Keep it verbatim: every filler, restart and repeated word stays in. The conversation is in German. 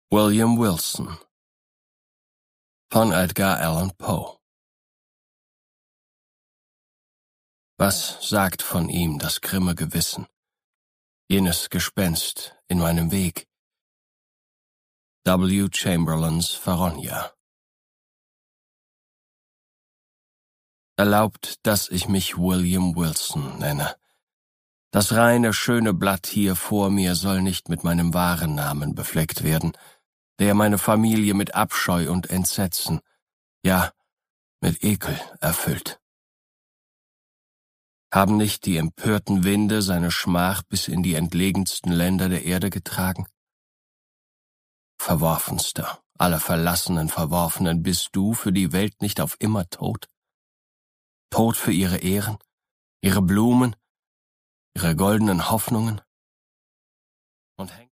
William Wilson von Edgar Allan Poe. Was sagt von ihm das grimme Gewissen, jenes Gespenst in meinem Weg? W. Chamberlains Feronia. Erlaubt, dass ich mich William Wilson nenne. Das reine, schöne Blatt hier vor mir soll nicht mit meinem wahren Namen befleckt werden, der meine Familie mit Abscheu und Entsetzen, ja, mit Ekel erfüllt. Haben nicht die empörten Winde seine Schmach bis in die entlegensten Länder der Erde getragen? Verworfenster aller verlassenen Verworfenen, bist du für die Welt nicht auf immer tot? Tot für ihre Ehren, ihre Blumen, ihre goldenen Hoffnungen? Und